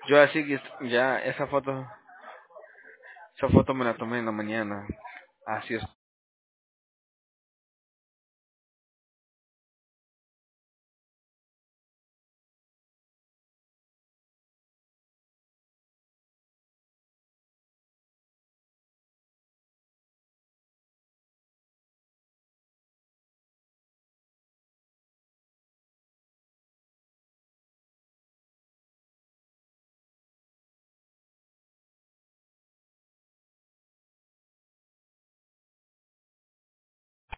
Yo así que ya esa foto me la tomé en la mañana. Así es.